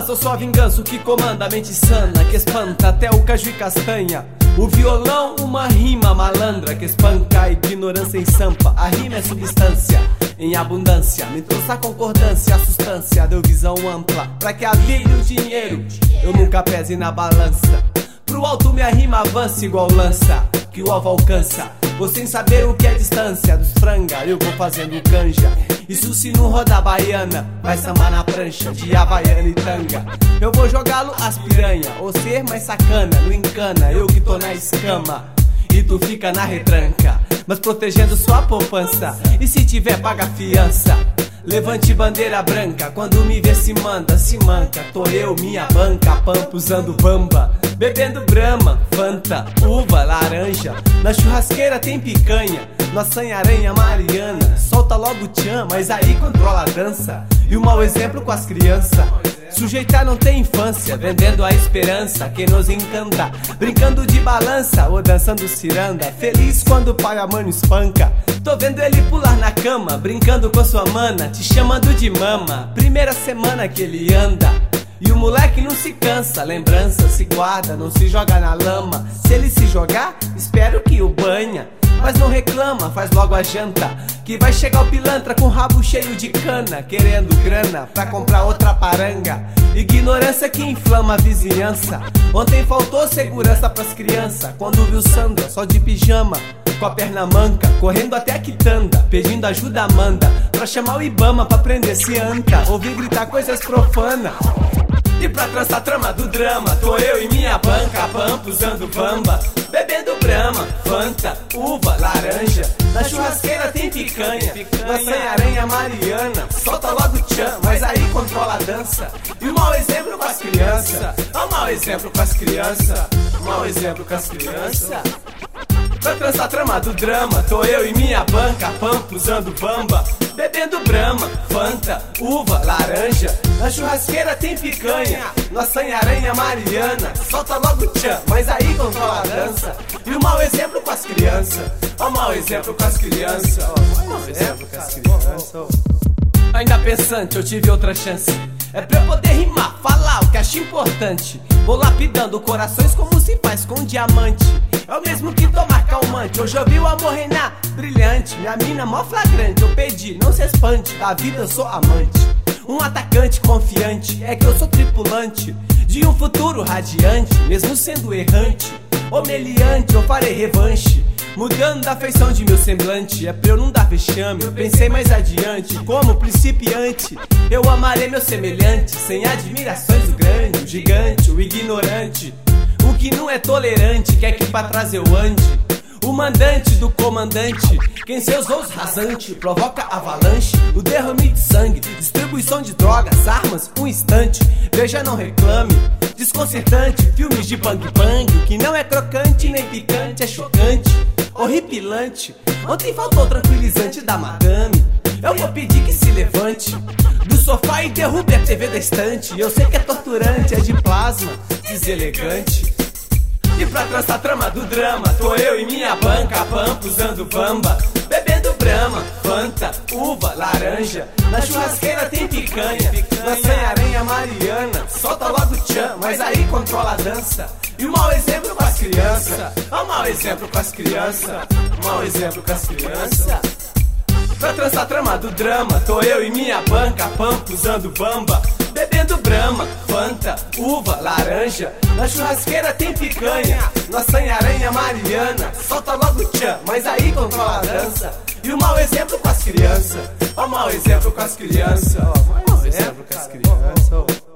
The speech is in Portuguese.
Mas eu sou a vingança, o que comanda a mente sana, que espanta até o caju e castanha. O violão, uma rima malandra que espanca a ignorância em sampa. A rima é substância em abundância, me trouxe a concordância, a sustância deu visão ampla, pra que a vida e o dinheiro eu nunca pese na balança. Pro alto minha rima avança igual lança, que o alvo alcança. Vou sem saber o que é distância dos franga, eu vou fazendo canja. Isso se não roda baiana, vai sambar na prancha de havaiana e tanga. Eu vou jogá-lo as piranha, ou ser mais sacana, não encana, eu que tô na escama e tu fica na retranca, mas protegendo sua poupança. E se tiver, paga fiança. Levante bandeira branca, quando me vê se manda, se manca. Tô eu, minha banca, pampa usando bamba, bebendo brama, fanta, uva, laranja. Na churrasqueira tem picanha, nossa aranha mariana. Solta logo o tchan, mas aí controla a dança. E um mau exemplo com as crianças. Sujeitar não tem infância, vendendo a esperança. Quem nos encanta, brincando de balança ou dançando ciranda. Feliz quando o pai a mano espanca. Tô vendo ele pular na cama, brincando com sua mana, te chamando de mama. Primeira semana que ele anda e o moleque não se cansa. Lembrança se guarda, não se joga na lama. Se ele se jogar, espero que o banha. Mas não reclama, faz logo a janta, que vai chegar o pilantra com o rabo cheio de cana, querendo grana pra comprar outra paranga. Ignorância que inflama a vizinhança. Ontem faltou segurança pras crianças, quando viu Sandra só de pijama, com a perna manca, correndo até a quitanda, pedindo ajuda Amanda, pra chamar o Ibama pra prender se anta. Ouvi gritar coisas profanas. E pra trançar trama do drama, tô eu e minha banca, pampa usando bamba, bebendo brama, fanta, uva, laranja. Na churrasqueira tem picanha, nossa aranha mariana. Solta logo tchan, mas aí controla a dança. E o mau exemplo com as crianças, o mau exemplo com as crianças, o mau exemplo com as crianças. Pra trançar trama do drama, tô eu e minha banca, pampa usando bamba, bebendo brama, fanta, uva, laranja. Na churrasqueira tem picanha, nossa aranha mariana. Solta logo tchan, mas aí controla a dança. E o mau exemplo com as crianças, o mau exemplo com as crianças, o mau exemplo com as crianças. Ainda pensante, eu tive outra chance. É pra eu poder rimar, falar o que acho importante. Vou lapidando corações como se faz com diamante. É o mesmo que tomar calmante. Hoje eu vi o amor reinar brilhante. Minha mina mó flagrante, eu pedi, não se espante. Da vida eu sou amante, um atacante confiante. É que eu sou tripulante de um futuro radiante, mesmo sendo errante ou meliante, eu farei revanche, mudando da feição de meu semblante. É pra eu não dar vexame, eu pensei mais adiante. Como principiante, eu amarei meu semelhante, sem admirações o grande, o gigante, o ignorante, o que não é tolerante, quer que pra trás eu ande. O mandante do comandante, quem seus voos rasante, provoca avalanche, o derrame de sangue, distribuição de drogas, armas, um instante. Veja, não reclame, desconcertante, filmes de bang bang, o que não é crocante nem picante, é chocante, horripilante. Ontem faltou tranquilizante da madame, eu vou pedir que se levante do sofá e derrube a TV da estante. Eu sei que é torturante, é de plasma, deselegante. E pra trançar trama do drama, tô eu e minha banca, pampa usando bamba, bebendo brama, fanta, uva, laranja. Na churrasqueira tem picanha, nossa aranha mariana. Solta logo tchan, mas aí controla a dança. E o mau exemplo com as crianças, o mau exemplo com as crianças, o mau exemplo com as crianças. Pra trançar trama do drama, tô eu e minha banca, pampa usando bamba, bebendo brama, fanta, uva, laranja. Na churrasqueira tem picanha, nossa aranha mariana. Solta logo tchan, mas aí controla a dança. E o mau exemplo com as crianças, o mau exemplo com as crianças, o mau exemplo com as crianças.